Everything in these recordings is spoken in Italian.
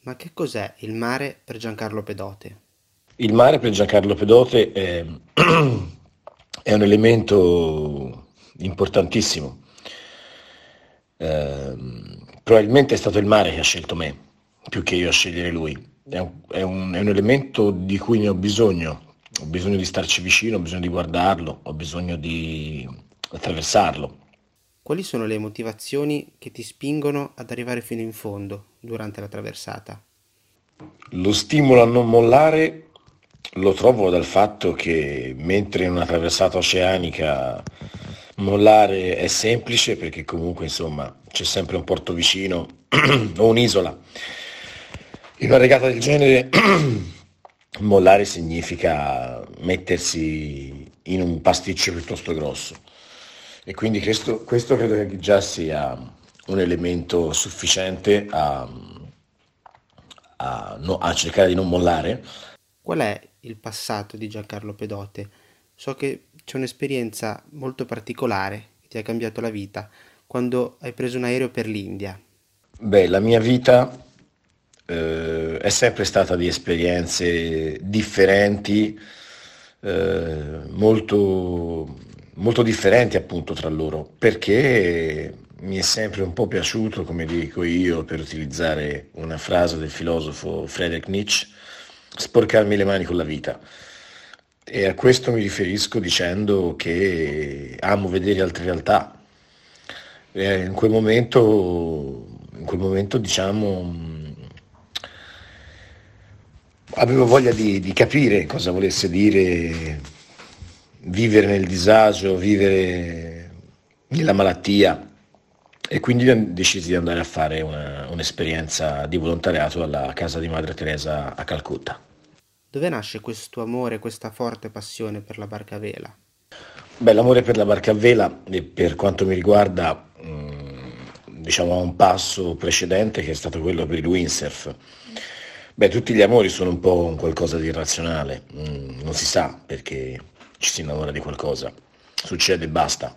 Ma che cos'è il mare per Giancarlo Pedote? Il mare per Giancarlo Pedote è, è un elemento importantissimo. Probabilmente è stato il mare che ha scelto me, più che io a scegliere lui. È un elemento di cui ne ho bisogno di starci vicino, ho bisogno di guardarlo, ho bisogno di attraversarlo. Quali sono le motivazioni che ti spingono ad arrivare fino in fondo durante la traversata? Lo stimolo a non mollare lo trovo dal fatto che mentre in una traversata oceanica mollare è semplice perché comunque insomma c'è sempre un porto vicino o un'isola. In una regata del genere mollare significa mettersi in un pasticcio piuttosto grosso e quindi questo credo che già sia un elemento sufficiente a cercare di non mollare. Qual è il passato di Giancarlo Pedote? So che c'è un'esperienza molto particolare che ti ha cambiato la vita quando hai preso un aereo per l'India. Beh, la mia vita è sempre stata di esperienze differenti, molto, molto differenti appunto tra loro, perché mi è sempre un po' piaciuto, come dico io, per utilizzare una frase del filosofo Friedrich Nietzsche, sporcarmi le mani con la vita. E a questo mi riferisco dicendo che amo vedere altre realtà. In quel momento, diciamo, avevo voglia di capire cosa volesse dire vivere nel disagio, vivere nella malattia e quindi decisi di andare a fare un'esperienza di volontariato alla casa di Madre Teresa a Calcutta. Dove nasce questo amore, questa forte passione per la barca a vela? Beh, l'amore per la barca a vela, per quanto mi riguarda, diciamo, ha un passo precedente che è stato quello per il windsurf. Beh, tutti gli amori sono un po' un qualcosa di irrazionale, non si sa perché ci si innamora di qualcosa, succede e basta.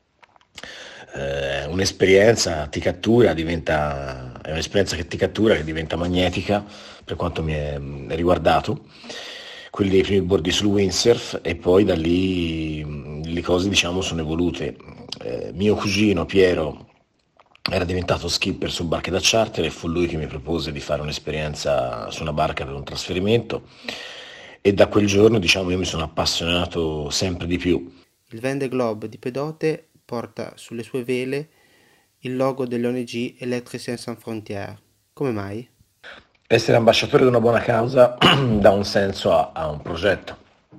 Un'esperienza ti cattura, è un'esperienza che ti cattura, che diventa magnetica, per quanto mi è riguardato, quelli dei primi bordi sul windsurf e poi da lì le cose diciamo sono evolute. Mio cugino Piero era diventato skipper su barche da charter e fu lui che mi propose di fare un'esperienza su una barca per un trasferimento e da quel giorno diciamo io mi sono appassionato sempre di più. Il Vendée Globe di Pedote porta sulle sue vele il logo dell'ONG Electriciens Sans Frontières. Come mai? Essere ambasciatore di una buona causa dà un senso a un progetto.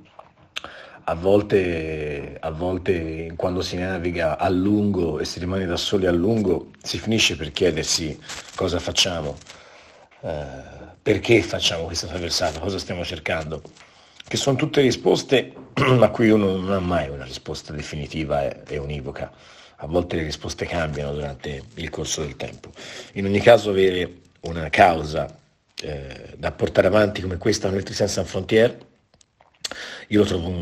A volte quando si naviga a lungo e si rimane da soli a lungo, si finisce per chiedersi cosa facciamo, eh, perché facciamo questa traversata, cosa stiamo cercando, che sono tutte risposte a cui uno non ha mai una risposta definitiva e univoca. A volte le risposte cambiano durante il corso del tempo. In ogni caso avere una causa da portare avanti come questa Nutrizione Sans Frontières, io lo trovo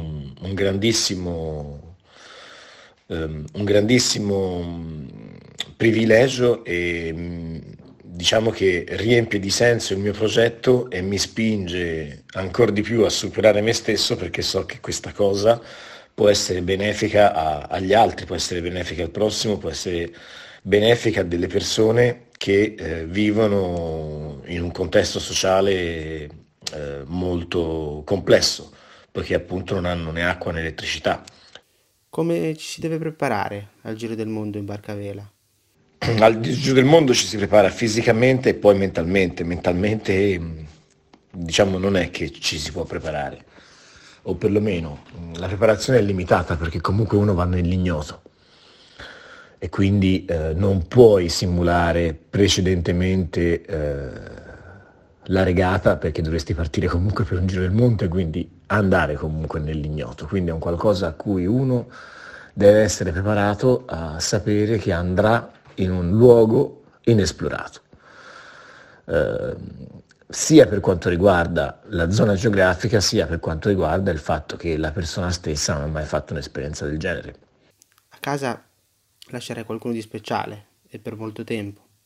un grandissimo privilegio e diciamo che riempie di senso il mio progetto e mi spinge ancora di più a superare me stesso perché so che questa cosa può essere benefica agli altri, può essere benefica al prossimo, può essere benefica a delle persone che vivono in un contesto sociale molto complesso, poiché appunto non hanno né acqua né elettricità. Come ci si deve preparare al giro del mondo in barca a vela? Al giù del mondo ci si prepara fisicamente e poi mentalmente. Mentalmente, diciamo, non è che ci si può preparare, o perlomeno la preparazione è limitata perché comunque uno va nell'ignoto e quindi non puoi simulare precedentemente la regata perché dovresti partire comunque per un giro del mondo e quindi andare comunque nell'ignoto. Quindi è un qualcosa a cui uno deve essere preparato a sapere che andrà in un luogo inesplorato, eh, sia per quanto riguarda la zona geografica, sia per quanto riguarda il fatto che la persona stessa non ha mai fatto un'esperienza del genere. A casa lascerei qualcuno di speciale e per molto tempo.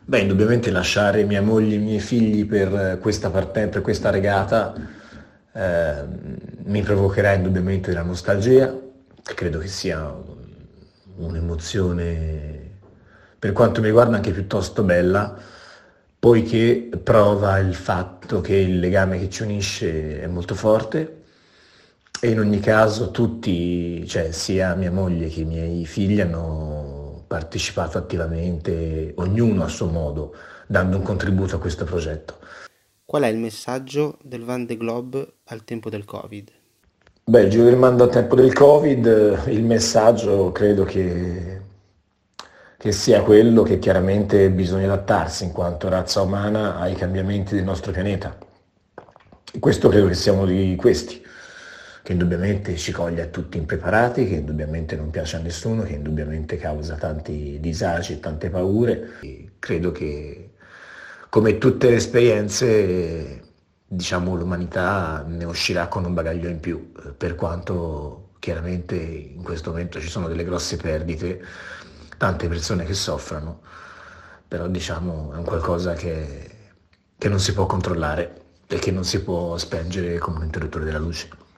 Beh, indubbiamente lasciare mia moglie e i miei figli per per questa regata eh, mi provocherà indubbiamente la nostalgia, che credo che sia un'emozione, per quanto mi riguarda, anche piuttosto bella, poiché prova il fatto che il legame che ci unisce è molto forte e in ogni caso tutti, cioè sia mia moglie che i miei figli hanno partecipato attivamente, ognuno a suo modo, dando un contributo a questo progetto. Qual è il messaggio del Van de Globe al tempo del Covid? Beh, il Giro del Mondo al tempo del Covid, il messaggio credo che sia quello che chiaramente bisogna adattarsi in quanto razza umana ai cambiamenti del nostro pianeta. E questo credo che sia uno di questi, che indubbiamente ci coglie a tutti impreparati, che indubbiamente non piace a nessuno, che indubbiamente causa tanti disagi e tante paure. E credo che, come tutte le esperienze, diciamo, l'umanità ne uscirà con un bagaglio in più, per quanto chiaramente in questo momento ci sono delle grosse perdite, tante persone che soffrono, però diciamo è un qualcosa che non si può controllare e che non si può spengere come un interruttore della luce.